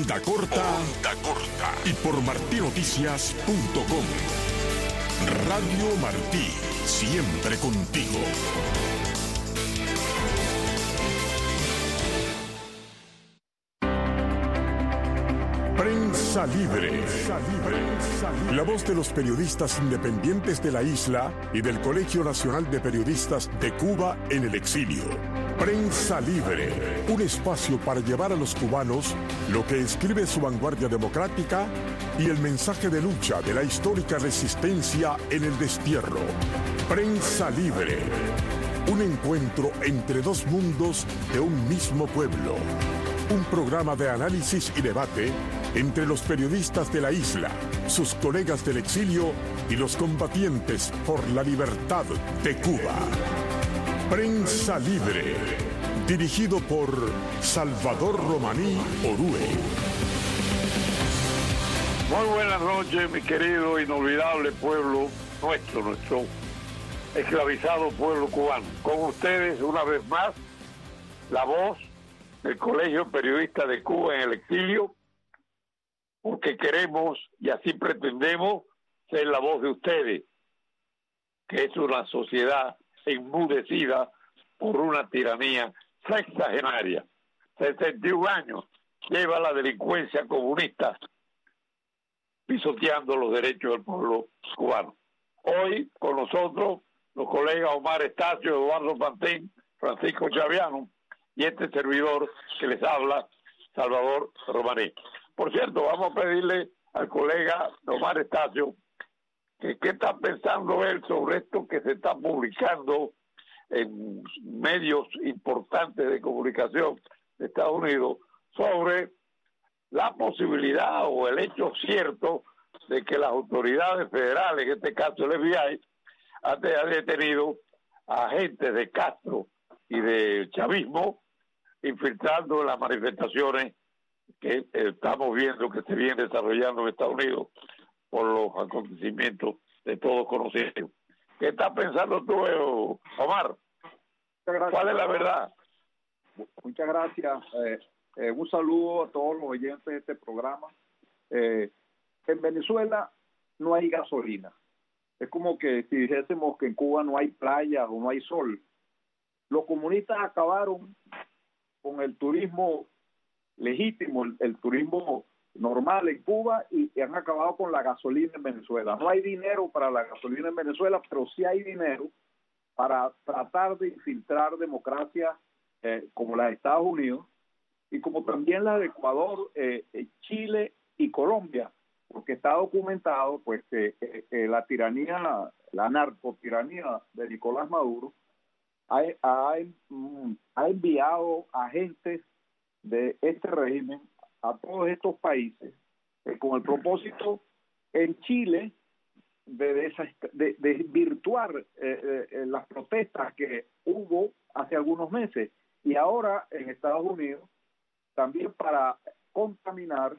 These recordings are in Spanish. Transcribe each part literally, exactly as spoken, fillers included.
Onda Corta, Onda Corta y por martí noticias punto com. Radio Martí, siempre contigo. Prensa Libre. La voz de los periodistas independientes de la isla y del Colegio Nacional de Periodistas de Cuba en el exilio. Prensa Libre, un espacio para llevar a los cubanos lo que escribe su vanguardia democrática y el mensaje de lucha de la histórica resistencia en el destierro. Prensa Libre, un encuentro entre dos mundos de un mismo pueblo. Un programa de análisis y debate entre los periodistas de la isla, sus colegas del exilio y los combatientes por la libertad de Cuba. Prensa Libre, dirigido por Salvador Romaní Orue. Muy buenas noches, mi querido inolvidable pueblo, nuestro, nuestro esclavizado pueblo cubano. Con ustedes, una vez más, la voz del Colegio Periodista de Cuba en el exilio, porque queremos y así pretendemos ser la voz de ustedes, que es una sociedad enmudecida por una tiranía sexagenaria. sesenta y un años lleva la delincuencia comunista pisoteando los derechos del pueblo cubano. Hoy con nosotros los colegas Omar Estacio, Eduardo Pantín, Francisco Chaviano y este servidor que les habla, Salvador Romaní. Por cierto, vamos a pedirle al colega Omar Estacio que qué está pensando él sobre esto que se está publicando en medios importantes de comunicación de Estados Unidos sobre la posibilidad o el hecho cierto de que las autoridades federales, en este caso el F B I, han detenido a agentes de Castro y de chavismo infiltrando en las manifestaciones que eh, estamos viendo que se vienen desarrollando en Estados Unidos por los acontecimientos de todos conocidos. ¿Qué estás pensando tú, Omar? ¿Cuál es la verdad? Muchas gracias. Eh, eh, un saludo a todos los oyentes de este programa. Eh, en Venezuela no hay gasolina. Es como que si dijésemos que en Cuba no hay playa o no hay sol. Los comunistas acabaron con el turismo legítimo, el, el turismo normal en Cuba y, y han acabado con la gasolina en Venezuela. No hay dinero para la gasolina en Venezuela, pero sí hay dinero para tratar de infiltrar democracias eh, como la de Estados Unidos y como también la de Ecuador, eh, Chile y Colombia, porque está documentado pues que eh, eh, la tiranía, la narcotiranía de Nicolás Maduro ha, ha, ha enviado agentes de este régimen a todos estos países eh, con el propósito en Chile de, de, de, de virtuar eh, eh, las protestas que hubo hace algunos meses y ahora en Estados Unidos también para contaminar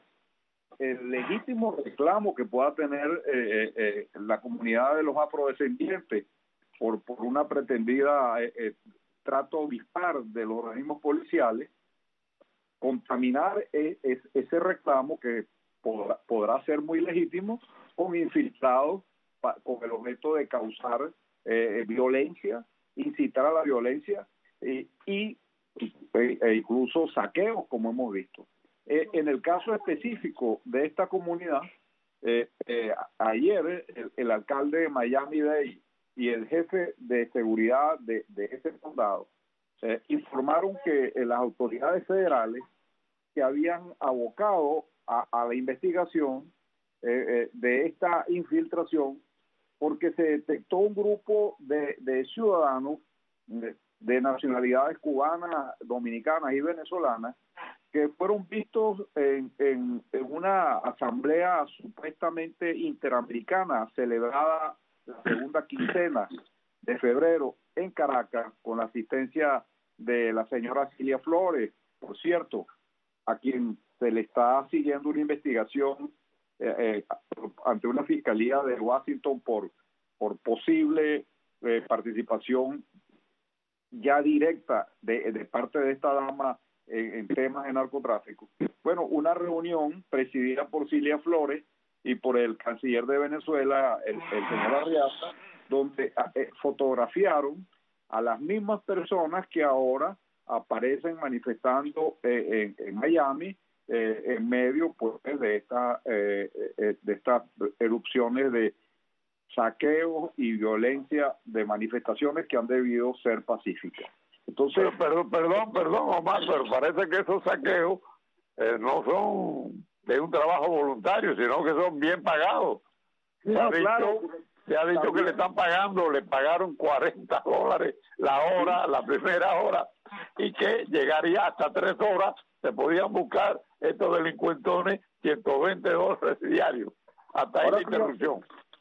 el legítimo reclamo que pueda tener eh, eh, la comunidad de los afrodescendientes por, por una pretendida eh, eh, trato dispar de los organismos policiales, contaminar es, es, ese reclamo que podrá, podrá ser muy legítimo con infiltrados pa, con el objeto de causar eh, violencia, incitar a la violencia eh, y e, e incluso saqueos, como hemos visto. Eh, en el caso específico de esta comunidad, eh, eh, ayer el, el alcalde de Miami-Dade y el jefe de seguridad de, de ese condado eh, informaron que eh, las autoridades federales se habían abocado a, a la investigación eh, eh, de esta infiltración porque se detectó un grupo de, de ciudadanos de, de nacionalidades cubanas, dominicanas y venezolanas que fueron vistos en, en, en una asamblea supuestamente interamericana celebrada la segunda quincena de febrero en Caracas con la asistencia de la señora Cilia Flores, por cierto, a quien se le está siguiendo una investigación eh, eh, ante una fiscalía de Washington por, por posible eh, participación ya directa de, de parte de esta dama en, en temas de narcotráfico. Bueno, una reunión presidida por Cilia Flores y por el canciller de Venezuela, el, el señor Arriaza, donde eh, fotografiaron a las mismas personas que ahora aparecen manifestando eh, en, en Miami eh, en medio pues de esta eh, eh, de estas erupciones de saqueos y violencia de manifestaciones que han debido ser pacíficas. Entonces, pero, perdón, perdón, perdón, Omar, pero parece que esos saqueos eh, no son de un trabajo voluntario, sino que son bien pagados. Se no, ha dicho, claro, se ha dicho también, que le están pagando, le pagaron cuarenta dólares la hora, la primera hora, y que llegaría hasta tres horas, se podían buscar estos delincuentones ciento veinte dólares diarios, hasta ahí la interrupción.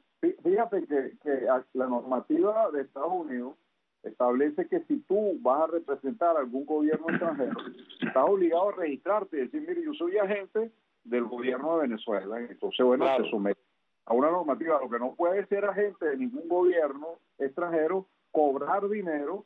Fíjate que, que la normativa de Estados Unidos establece que si tú vas a representar a algún gobierno extranjero, estás obligado a registrarte y decir, mire, yo soy agente del gobierno de Venezuela. Entonces, bueno, claro, se somete a una normativa. Lo que no puede ser agente de ningún gobierno extranjero, cobrar dinero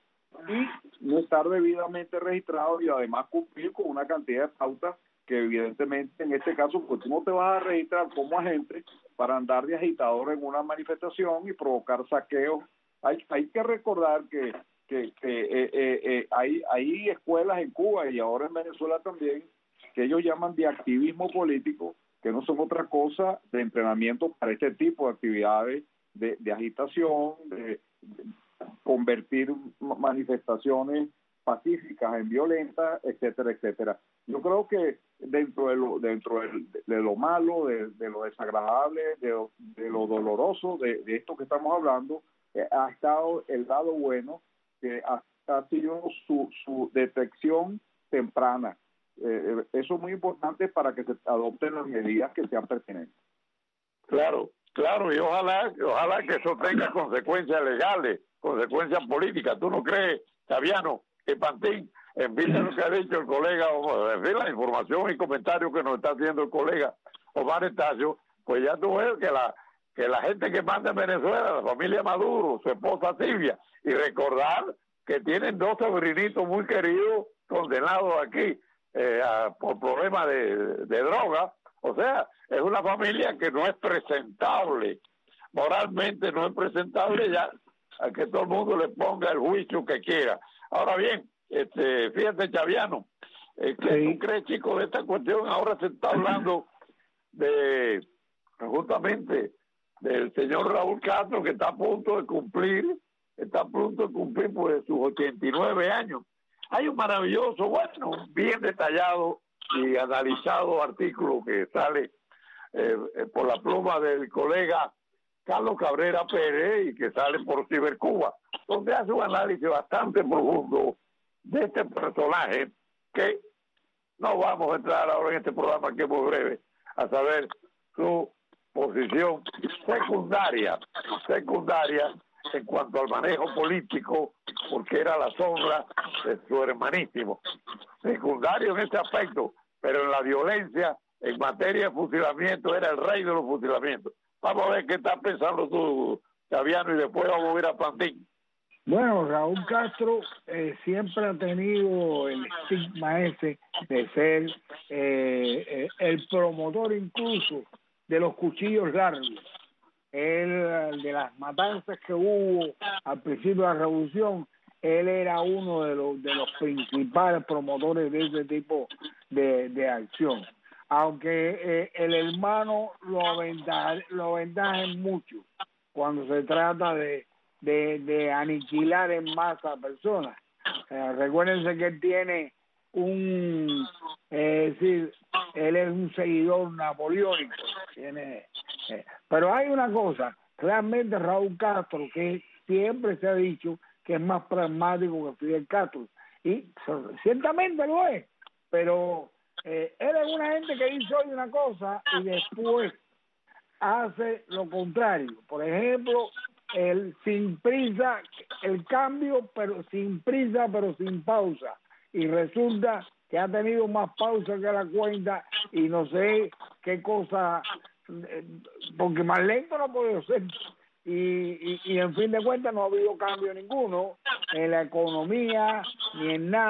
y no estar debidamente registrado y además cumplir con una cantidad de pautas que evidentemente en este caso pues tú no te vas a registrar como agente para andar de agitador en una manifestación y provocar saqueos. Hay, hay que recordar que, que, que eh, eh, eh, hay, hay escuelas en Cuba y ahora en Venezuela también que ellos llaman de activismo político, que no son otra cosa de entrenamiento para este tipo de actividades de, de agitación, de, de convertir manifestaciones pacíficas en violentas, etcétera, etcétera. Yo creo que dentro de lo dentro de, de lo malo, de, de lo desagradable, de, de lo doloroso de, de esto que estamos hablando, eh, ha estado el lado bueno, que ha, ha sido su, su detección temprana. Eh, eso es muy importante para que se adopten las medidas que sean pertinentes. Claro, claro, y ojalá, ojalá que eso tenga consecuencias legales, consecuencias políticas. ¿Tú no crees, Chaviano, que Pantín, en vista de lo que ha dicho el colega, en fin, la información y comentarios que nos está haciendo el colega Omar Estacio, pues ya tú ves que la que la gente que manda en Venezuela, la familia Maduro, su esposa Silvia, y recordar que tienen dos sobrinitos muy queridos condenados aquí eh, a, por problemas de, de droga. O sea, es una familia que no es presentable, moralmente no es presentable ya, a que todo el mundo le ponga el juicio que quiera. Ahora bien, este, fíjate, Chaviano, eh, ¿qué sí. tú crees, chico, de esta cuestión? Ahora se está hablando de, justamente, del señor Raúl Castro, que está a punto de cumplir, está a punto de cumplir pues sus ochenta y nueve años. Hay un maravilloso, bueno, bien detallado y analizado artículo que sale eh, por la pluma del colega Carlos Cabrera Pérez y que sale por Cibercuba, donde hace un análisis bastante profundo de este personaje que no vamos a entrar ahora en este programa, que es muy breve, a saber su posición secundaria, secundaria en cuanto al manejo político, porque era la sombra de su hermanísimo. Secundario en este aspecto, pero en la violencia, en materia de fusilamiento, era el rey de los fusilamientos. Vamos a ver qué estás pensando tú, Chaviano, y después vamos a ir a Pantín. Bueno, Raúl Castro eh, siempre ha tenido el estigma ese de ser eh, eh, el promotor incluso de los cuchillos largos. Él, de las matanzas que hubo al principio de la revolución, él era uno de los de los principales promotores de ese tipo de, de acción. Aunque eh, el hermano lo aventaja, lo aventaja en mucho cuando se trata de, de, de aniquilar en masa a personas. Eh, recuérdense que él tiene un, eh, es decir, él es un seguidor napoleónico. Tiene, eh, pero hay una cosa, realmente Raúl Castro, que siempre se ha dicho que es más pragmático que Fidel Castro, y ciertamente lo es, pero eh, él es una gente que dice hoy una cosa y después hace lo contrario. Por ejemplo, el sin prisa, el cambio, pero sin prisa, pero sin pausa, y resulta que ha tenido más pausa que la cuenta y no sé qué cosa, porque más lento no puede ser. Y, y, y en fin de cuentas no ha habido cambio ninguno en la economía ni en nada,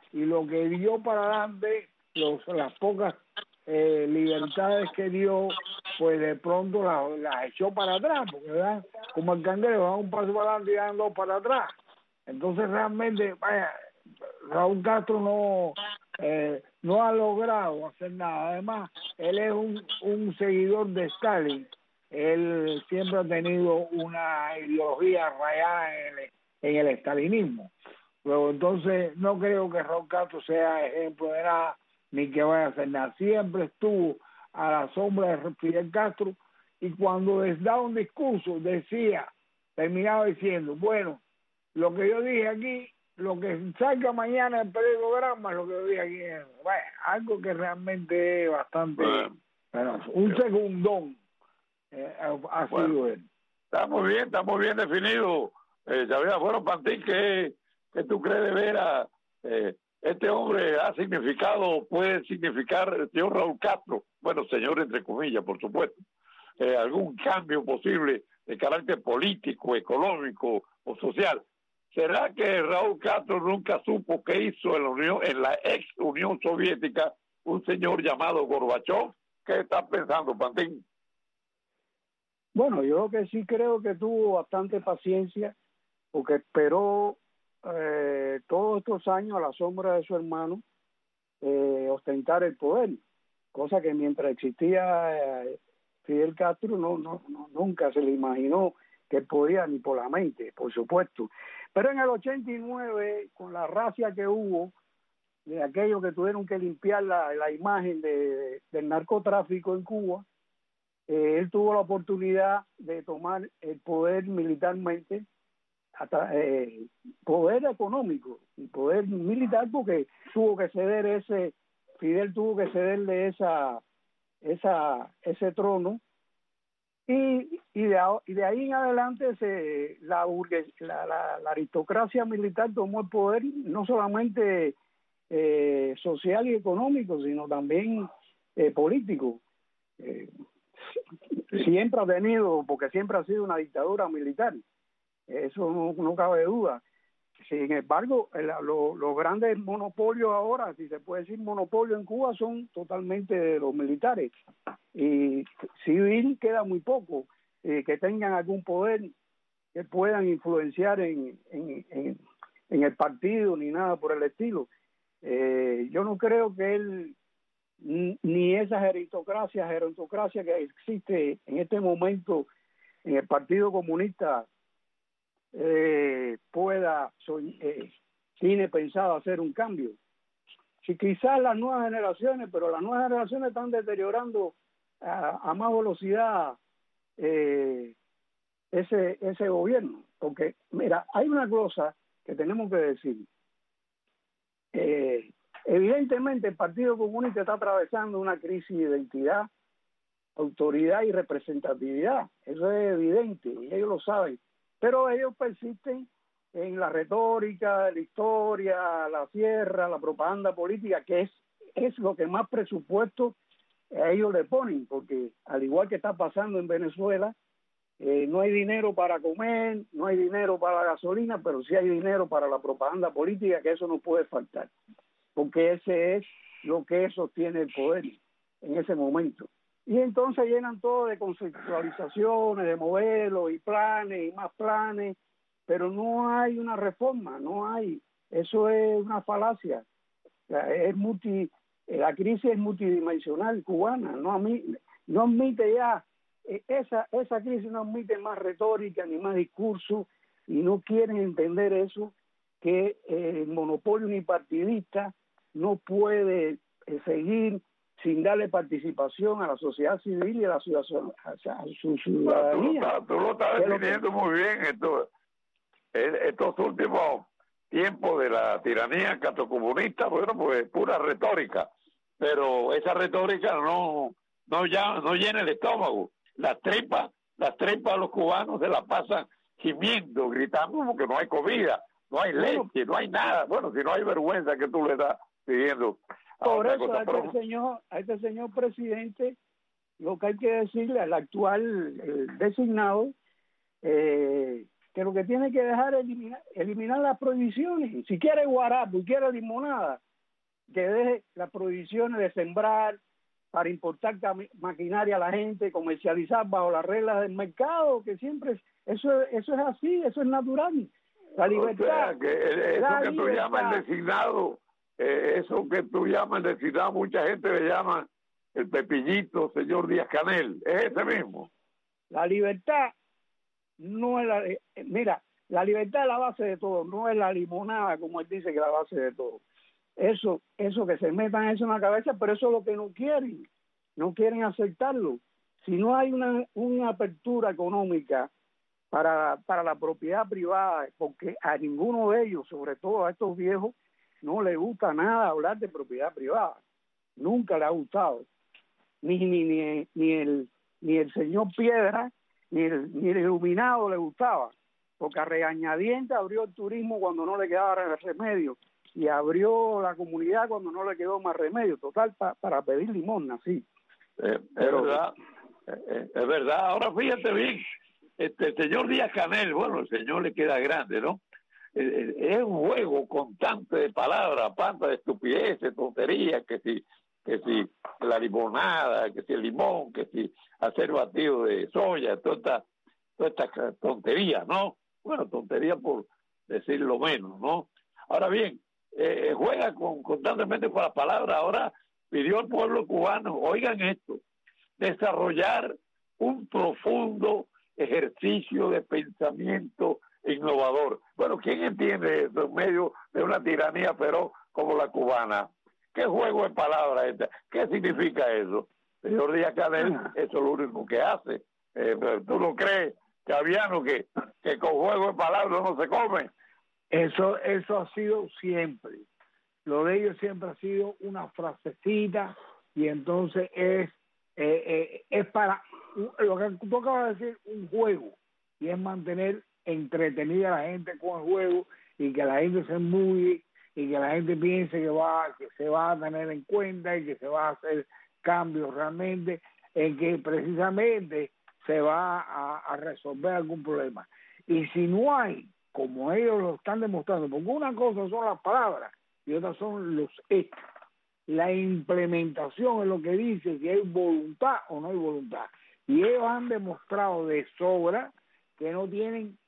y lo que dio para adelante, los, las pocas eh, libertades que dio, pues de pronto las la echó para atrás, porque ¿verdad? Como el cangrejo, da un paso para adelante y dan dos para atrás. Entonces realmente, vaya, Raúl Castro no eh, no ha logrado hacer nada. Además, él es un, un seguidor de Stalin. Él siempre ha tenido una ideología rayada en el, en el estalinismo. Pero entonces no creo que Raúl Castro sea ejemplo de nada, ni que vaya a hacer nada. Siempre estuvo a la sombra de Fidel Castro, y cuando les daba un discurso decía, terminaba diciendo, bueno, lo que yo dije aquí, lo que salga mañana en el periodograma, lo que yo dije aquí, bueno, algo que realmente es bastante, bueno, bueno, un segundón eh, ha bueno, sido él. Está muy bien, está muy bien definido. Eh, Xavier, bueno, Pantín, ¿qué, qué tú crees de ver a eh, este hombre? ¿Ha significado, puede significar el señor Raúl Castro? Bueno, señor entre comillas, por supuesto. Eh, algún cambio posible de carácter político, económico o social. ¿Será que Raúl Castro nunca supo qué hizo en la Unión, en la ex Unión Soviética, un señor llamado Gorbachov? ¿Qué estás pensando, Pantín? Bueno, yo que sí creo que tuvo bastante paciencia, porque esperó eh, todos estos años a la sombra de su hermano eh, ostentar el poder, cosa que mientras existía eh, Fidel Castro no, no, no nunca se le imaginó que podía, ni por la mente, por supuesto. Pero en el ochenta y nueve, con la racia que hubo, de aquellos que tuvieron que limpiar la, la imagen de, de, del narcotráfico en Cuba, eh, él tuvo la oportunidad de tomar el poder militarmente, hasta, eh, poder económico y poder militar, porque tuvo que ceder ese, Fidel tuvo que cederle esa, esa, ese trono. Y, y, de, y de ahí en adelante se, la, la, la, la aristocracia militar tomó el poder, no solamente eh, social y económico, sino también eh, político. Eh, siempre ha tenido, porque siempre ha sido una dictadura militar, eso no, no cabe duda. Sin embargo, el, lo, los grandes monopolios ahora, si se puede decir monopolio en Cuba, son totalmente de los militares. Y civil queda muy poco, eh, que tengan algún poder que puedan influenciar en, en, en, en el partido ni nada por el estilo. Eh, yo no creo que él, ni esas aristocracias, gerontocracia que existe en este momento en el Partido Comunista, eh, pueda, eh, tiene pensado hacer un cambio. Si quizás las nuevas generaciones, pero las nuevas generaciones están deteriorando a, a más velocidad eh, ese ese gobierno, porque mira, hay una cosa que tenemos que decir. Eh, evidentemente el Partido Comunista está atravesando una crisis de identidad, autoridad y representatividad, eso es evidente y ellos lo saben, pero ellos persisten en la retórica, la historia, la sierra, la propaganda política, que es, es lo que más presupuesto a ellos le ponen, porque al igual que está pasando en Venezuela, eh, no hay dinero para comer, no hay dinero para la gasolina, pero sí hay dinero para la propaganda política, que eso no puede faltar, porque ese es lo que sostiene el poder en ese momento. Y entonces llenan todo de conceptualizaciones, de modelos y planes y más planes, pero no hay una reforma, no hay. Eso es una falacia. Es multi, la crisis es multidimensional cubana, no, admite, no admite ya, esa, esa crisis no admite más retórica ni más discurso, y no quieren entender eso, que el monopolio unipartidista no puede seguir sin darle participación a la sociedad civil y a la ciudadanía. A su ciudadanía. Tú lo estás definiendo muy bien. Esto, estos últimos tiempos de la tiranía catrocomunista, bueno, pues pura retórica, pero esa retórica no no ya no llena el estómago, las tripas, las tripas de los cubanos se la pasan gimiendo, gritando porque no hay comida, no hay leche, no hay nada. Bueno, si no hay vergüenza que tú le estás pidiendo. Por eso a este, señor, a este señor presidente, lo que hay que decirle al actual eh, designado, eh, que lo que tiene que dejar es eliminar, eliminar las prohibiciones. Si quiere guarapo y quiere limonada, que deje las prohibiciones de sembrar para importar maquinaria a la gente, comercializar bajo las reglas del mercado, que siempre es, eso, eso es así, eso es natural. La libertad. O sea, que eso la que tú libertad. llamas el designado, eh, eso que tú llamas el designado, mucha gente le llama el pepillito, señor Díaz-Canel, es ese mismo. La libertad no es la... Eh, mira, la libertad es la base de todo, no es la limonada, como él dice que es la base de todo. Eso, eso que se metan eso en la cabeza, pero eso es lo que no quieren, no quieren aceptarlo. Si no hay una, una apertura económica para, para la propiedad privada, porque a ninguno de ellos, sobre todo a estos viejos, no les gusta nada hablar de propiedad privada, nunca le ha gustado, ni, ni, ni, ni, el, ni el señor Piedra, ni el, ni el iluminado le gustaba, porque a regañadientes abrió el turismo cuando no le quedaba remedio, y abrió la comunidad cuando no le quedó más remedio, total, pa, para pedir limosna, sí. Eh, es verdad, eh, es verdad. Ahora fíjate bien, este el señor Díaz-Canel, bueno, el señor le queda grande, ¿no? Eh, es un juego constante de palabras, panta de estupideces, tonterías, que si, que si la limonada, que si el limón, que si hacer batido de soya, toda esta, toda esta tontería, ¿no? Bueno, tontería por decirlo menos, ¿no? Ahora bien, Eh, juega con, constantemente con las palabras. Ahora pidió al pueblo cubano, oigan esto, desarrollar un profundo ejercicio de pensamiento innovador. Bueno, ¿quién entiende eso en medio de una tiranía feroz como la cubana? ¿Qué juego de palabras es este? ¿Qué significa eso? Señor Díaz-Canel, eso es lo único que hace. Eh, ¿Tú no crees, Chaviano, que, que con juego de palabras no se come? Eso, eso ha sido siempre. Lo de ellos siempre ha sido una frasecita y entonces es eh, eh, es para lo que tú acabas de decir, un juego, y es mantener entretenida a la gente con el juego y que la gente se embulle y que la gente piense que va que se va a tener en cuenta y que se va a hacer cambios realmente, en que precisamente se va a, a resolver algún problema. Y si no hay, como ellos lo están demostrando, porque una cosa son las palabras y otra son los hechos. La implementación es lo que dice si hay voluntad o no hay voluntad. Y ellos han demostrado de sobra que no tienen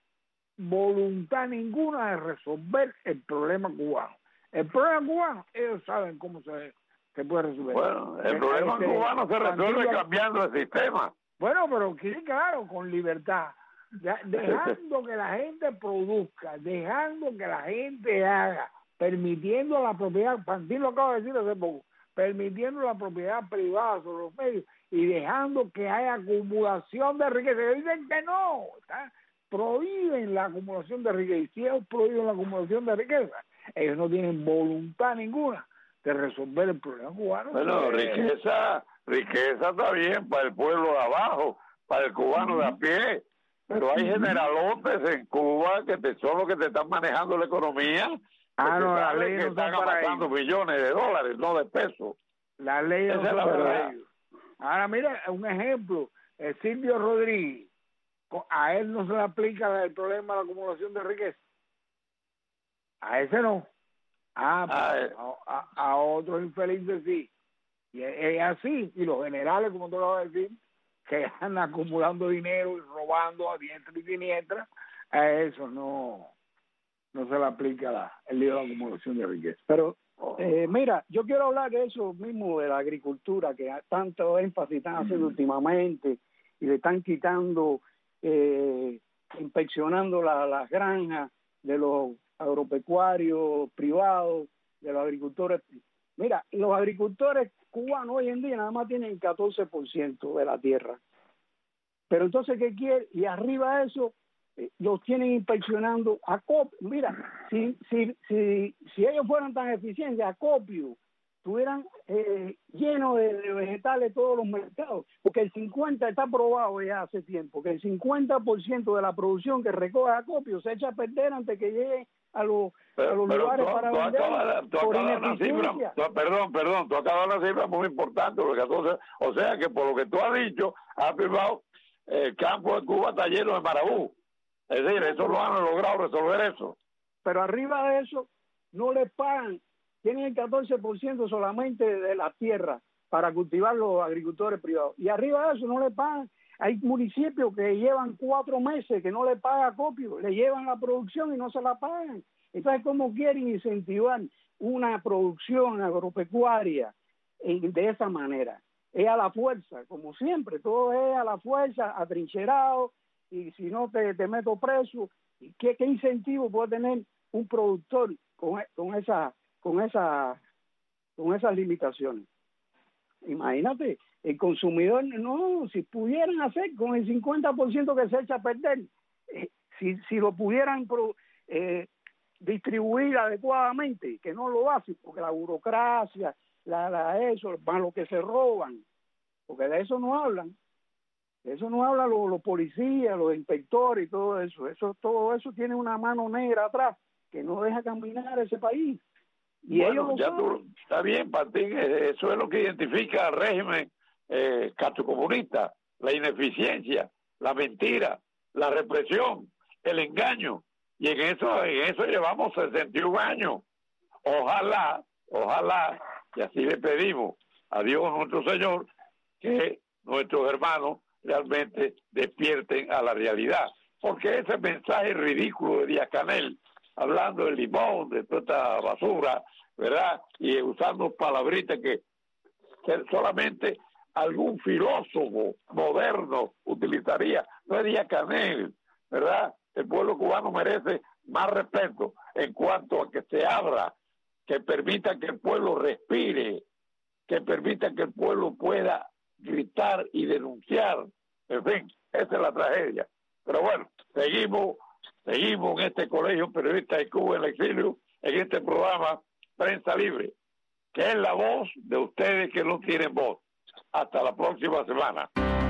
voluntad ninguna de resolver el problema cubano. El problema cubano, ellos saben cómo se, se puede resolver. Bueno, el problema este, cubano se resuelve cambiando el sistema. Bueno, pero claro, con libertad. Dejando que la gente produzca, dejando que la gente haga, permitiendo la propiedad, Pantín lo acaba de decir hace poco, permitiendo la propiedad privada sobre los medios y dejando que haya acumulación de riqueza. Ellos dicen que no, ¿está? Prohíben la acumulación de riqueza. Y si ellos prohíben la acumulación de riqueza, ellos no tienen voluntad ninguna de resolver el problema cubano. Bueno, eh, riqueza, riqueza está bien para el pueblo de abajo, para el cubano uh-huh. de a pie. Pero hay generalotes en Cuba que te, son los que te están manejando la economía. Ah, no, la ley que no están son para amasando ellos. millones de dólares, no de pesos. La ley no Esa son es la para verdad. ellos. Ahora mira, un ejemplo, el Silvio Rodríguez, a él no se le aplica el problema de la acumulación de riqueza. A ese no. Ah, Ah, pues, eh. a, a, a otros infelices sí. Y es, es así. Y los generales, como tú lo vas a decir, que andan acumulando dinero y robando a diestra y siniestra, a eso no no se le aplica la, el lío de la acumulación de riqueza. Pero eh, mira, yo quiero hablar de eso mismo, de la agricultura, que tanto énfasis están haciendo mm. últimamente, y le están quitando, eh, inspeccionando la, las granjas de los agropecuarios privados, de los agricultores. Mira, los agricultores cubanos hoy en día nada más tienen catorce por ciento de la tierra. Pero entonces, ¿qué quiere? Y arriba de eso, eh, los tienen inspeccionando Acopio. Mira, si si si si ellos fueran tan eficientes, Acopio estuvieran eh, llenos de, de vegetales todos los mercados, porque el cincuenta está probado ya hace tiempo, que el cincuenta por ciento de la producción que recoge Acopio se echa a perder antes que llegue a los, pero, a los pero lugares tú, para tú vender acabas, tú por acabas una cifra, tú, perdón, perdón, tú acabas una cifra muy importante, porque entonces, o sea que por lo que tú has dicho, has afirmado, el campo de Cuba está lleno de marabú, Es decir, eso lo han logrado resolver eso. Pero arriba de eso, no les pagan. Tienen el catorce por ciento solamente de la tierra para cultivar los agricultores privados. Y arriba de eso no le pagan. Hay municipios que llevan cuatro meses que no le pagan acopio, le llevan la producción y no se la pagan. Entonces, ¿cómo quieren incentivar una producción agropecuaria de esa manera? Es a la fuerza, como siempre, todo es a la fuerza, atrincherado, y si no te, te meto preso. ¿Qué, qué incentivo puede tener un productor con, con, esa, con, esa, con esas limitaciones? Imagínate, el consumidor, no, si pudieran hacer con el cincuenta por ciento que se echa a perder, eh, si, si lo pudieran pro, eh, distribuir adecuadamente, que no lo hacen, porque la burocracia, la, la eso, más lo que se roban, porque de eso no hablan, de eso no hablan los, los policías, los inspectores y todo eso, eso, todo eso tiene una mano negra atrás que no deja caminar ese país. Y bueno, ellos lo ya saben. tú, está bien, Martín, eso es lo que identifica al régimen eh, castrocomunista, la ineficiencia, la mentira, la represión, el engaño, y en eso, en eso llevamos sesenta y un años. Ojalá, ojalá, y así le pedimos a Dios nuestro Señor, que nuestros hermanos realmente despierten a la realidad, porque ese mensaje ridículo de Díaz-Canel, hablando del limón, de toda esta basura, ¿verdad? Y usando palabritas que solamente algún filósofo moderno utilizaría. No es Díaz-Canel, ¿verdad? El pueblo cubano merece más respeto en cuanto a que se abra, que permita que el pueblo respire, que permita que el pueblo pueda gritar y denunciar. En fin, esa es la tragedia. Pero bueno, seguimos Seguimos en este Colegio Periodista de Cuba en el Exilio, en este programa Prensa Libre, que es la voz de ustedes que no tienen voz. Hasta la próxima semana.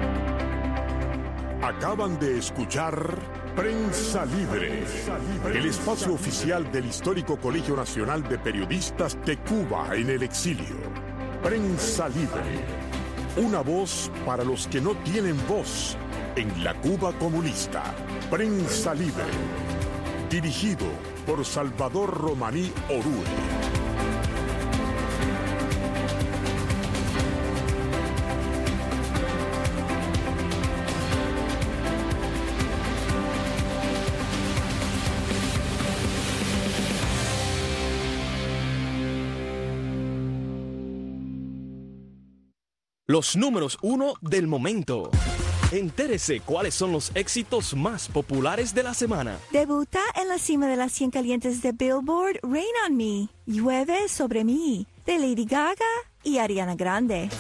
Acaban de escuchar Prensa Libre, el espacio oficial del histórico Colegio Nacional de Periodistas de Cuba en el Exilio. Prensa Libre, una voz para los que no tienen voz en la Cuba comunista. Prensa Libre, dirigido por Salvador Romaní Orue. Los números uno del momento. Entérese cuáles son los éxitos más populares de la semana. Debuta en la cima de las cien calientes de Billboard Rain on Me, Llueve sobre mí, de Lady Gaga y Ariana Grande.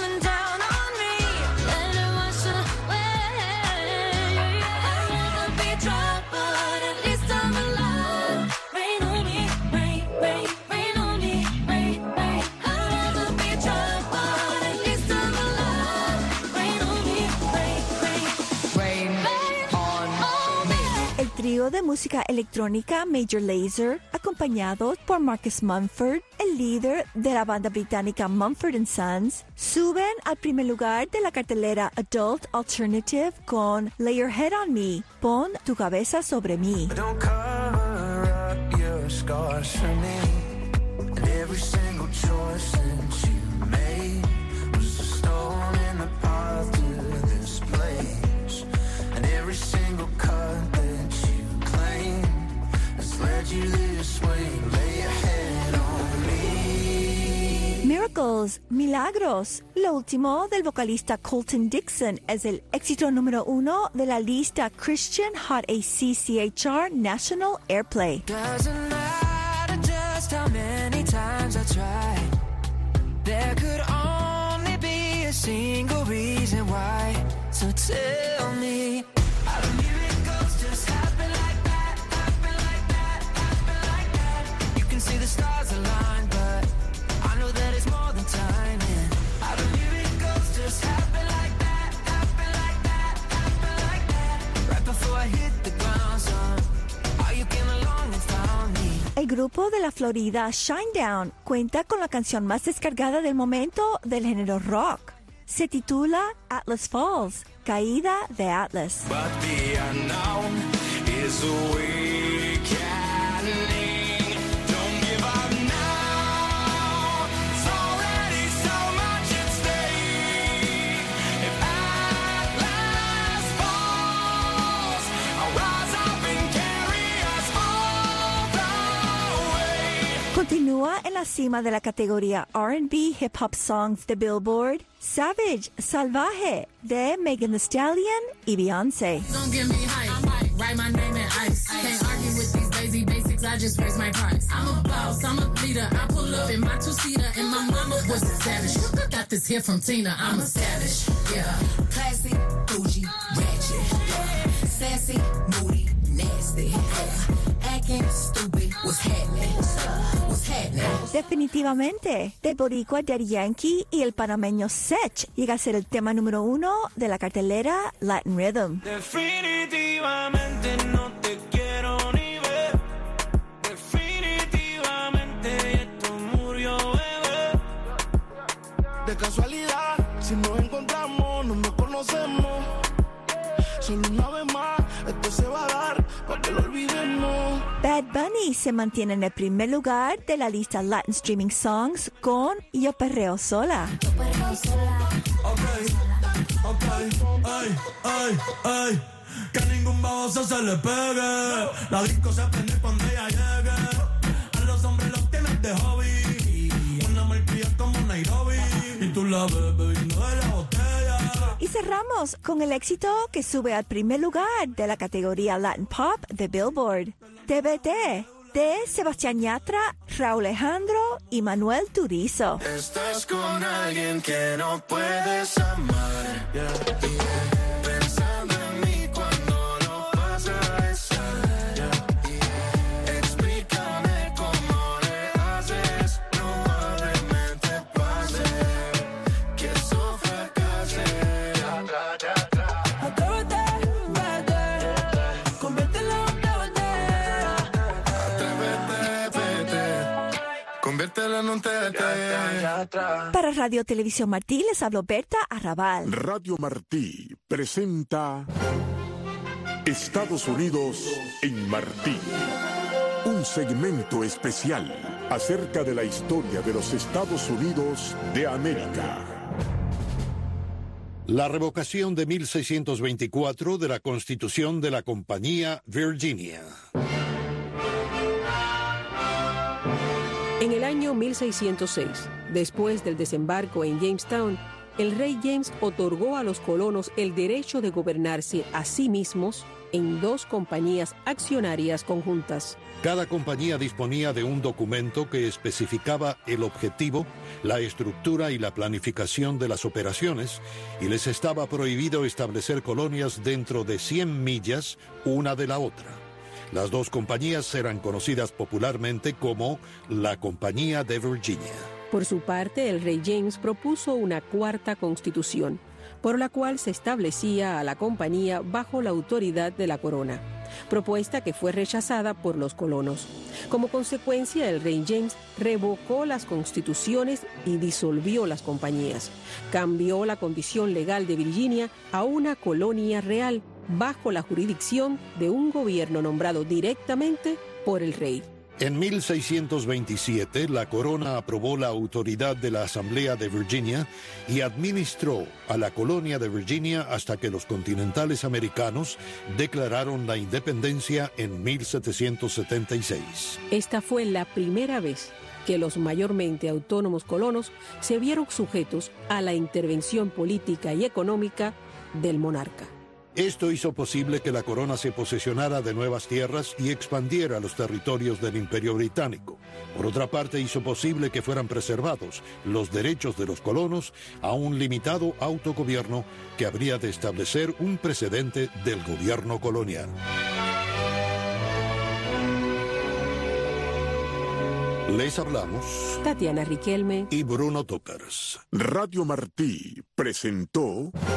Trío de música electrónica Major Lazer, acompañado por Marcus Mumford, el líder de la banda británica Mumford and Sons, suben al primer lugar de la cartelera Adult Alternative con Lay Your Head on Me, Pon tu cabeza sobre mí. Don't cover up your scars for me. And every single choice that you made was a stone in the path to this place. And every single cut that you this way, lay your head on me. Miracles, Milagros, lo último del vocalista Colton Dixon es el éxito número uno de la lista Christian Hot A C C H R National Airplay. Doesn't matter just how many times I tried. There could only be a single reason why. So tell me, how do miracles just happen like that? Happen like that, happen like that. You can see the stars align, but I know that it's more than timing. How do miracles just happen like that? Happen like that, happen like that. Right before I hit the ground, son, how you came along and found me. El grupo de la Florida Shinedown cuenta con la canción más descargada del momento del género rock. Se titula Atlas Falls, Caída de Atlas. But the unknown is awakening. Don't give up now. It's already so much at stake. If Atlas falls, I'll rise up and carry us all the way. Continúa en la cima de la categoría R and B Hip Hop Songs de Billboard, Savage, Salvaje, de Megan Thee Stallion y Beyoncé. Don't give me hype. I might write my name in ice. Can't argue with these lazy basics. I just raise my price. I'm a boss. I'm a leader. I pull up in my two-seater and my mama was a savage. Got this here from Tina. I'm a savage. Yeah. Classy, bougie, ratchet. Yeah. Sassy, moody, nasty. Yeah. Acting stupid. What's happening? What's happening? Definitivamente, del boricua Daddy Yankee y el panameño Sech llega a ser el tema número uno de la cartelera Latin Rhythm. Definitivamente no te quiero ni ver. Definitivamente esto murió, bebé. De casualidad, si nos encontramos, no nos conocemos. Solo una vez más, esto se va a dar para que lo olvidemos. Bad Bunny se mantiene en el primer lugar de la lista Latin Streaming Songs con Yo Perreo Sola. Yo perreo sola. Ok, ok, ay, ay, ay. Que ningún baboso se le pegue. La disco se prende cuando ella llegue. A los hombres los tienes de hobby. Una malcria como Nairobi. Y tú la ves bebiendo de la botella. Y cerramos con el éxito que sube al primer lugar de la categoría Latin Pop de Billboard, T B T, de Sebastián Yatra, Raúl Alejandro y Manuel Turizo. Estás con alguien que no puedes amar. Yeah, yeah. Pensando en mí cuando no pasa esa. Yeah, yeah. Explícame cómo le haces. Probablemente pase que eso fracase. Atrévete, vete. Conviértelo en T B T. Atrévete, vete. Conviértelo en un T B T. Para Radio Televisión Martí les habló Berta Arrabal. Radio Martí presenta Estados Unidos en Martí. Un segmento especial acerca de la historia de los Estados Unidos de América. La revocación de mil seiscientos veinticuatro de la Constitución de la Compañía Virginia. En el año mil seiscientos seis, después del desembarco en Jamestown, el rey James otorgó a los colonos el derecho de gobernarse a sí mismos en dos compañías accionarias conjuntas. Cada compañía disponía de un documento que especificaba el objetivo, la estructura y la planificación de las operaciones, y les estaba prohibido establecer colonias dentro de cien millas una de la otra. Las dos compañías eran conocidas popularmente como la Compañía de Virginia. Por su parte, el rey James propuso una cuarta constitución, por la cual se establecía a la compañía bajo la autoridad de la corona, propuesta que fue rechazada por los colonos. Como consecuencia, el rey James revocó las constituciones y disolvió las compañías. Cambió la condición legal de Virginia a una colonia real bajo la jurisdicción de un gobierno nombrado directamente por el rey. En mil seiscientos veintisiete, la corona aprobó la autoridad de la Asamblea de Virginia y administró a la colonia de Virginia hasta que los continentales americanos declararon la independencia en mil setecientos setenta y seis. Esta fue la primera vez que los mayormente autónomos colonos se vieron sujetos a la intervención política y económica del monarca. Esto hizo posible que la corona se posesionara de nuevas tierras y expandiera los territorios del Imperio Británico. Por otra parte, hizo posible que fueran preservados los derechos de los colonos a un limitado autogobierno que habría de establecer un precedente del gobierno colonial. Les hablamos Tatiana Riquelme y Bruno Tócars. Radio Martí presentó